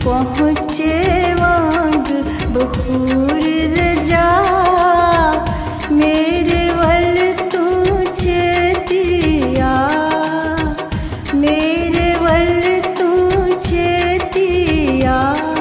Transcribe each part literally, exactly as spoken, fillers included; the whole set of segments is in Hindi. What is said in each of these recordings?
पहुँचे वांग बखूर रजा मेरे वल तू चेतिया मेरे वल तू चेतिया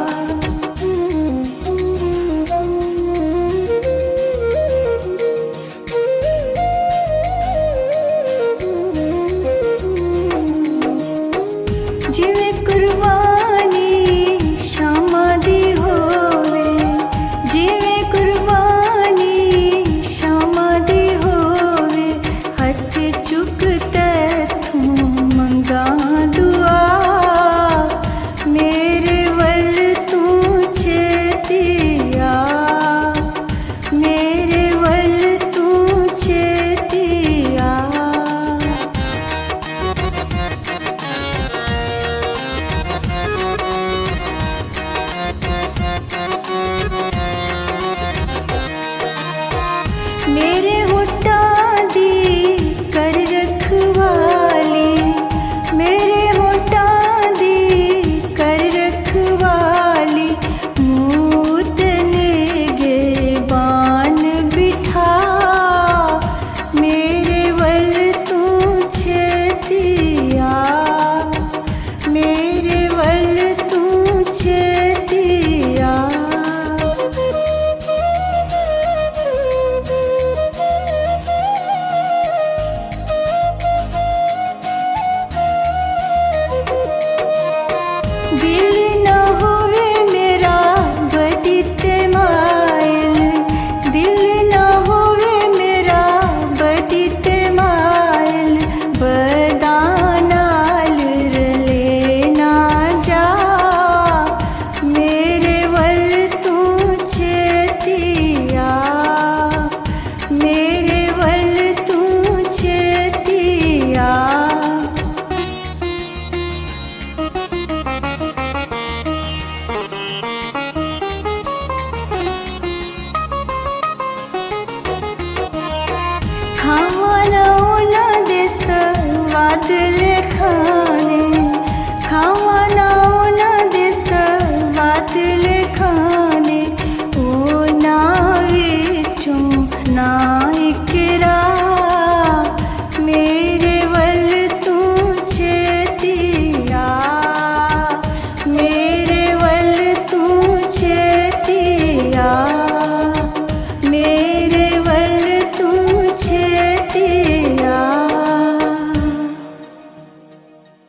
जिवे कुर्बानी शामा दी होवे जिवे कुर्बानी शामा दी होवे हथ चुकते तू मंगा दुआ मेरे वल तू चेतिया मेरे वल तू चेतिया मेरे होठा दी कर रखवाली मेरे होठा दी कर रखवाली मूत ने गे बान बिठा मेरे वल तू चेतिया मेरे वल तू चेतिया दिल न होवे मेरा बदिते मायल दिल न होवे मेरा बदिते मायल बदानाल रले ना जा मेरे वल तू चेतिया मेरे वल तू चेतिया खावाना ओना दे स्वाद ले खाने खावाना ओना दे स्वाद ले खाने ओ ना विचों ना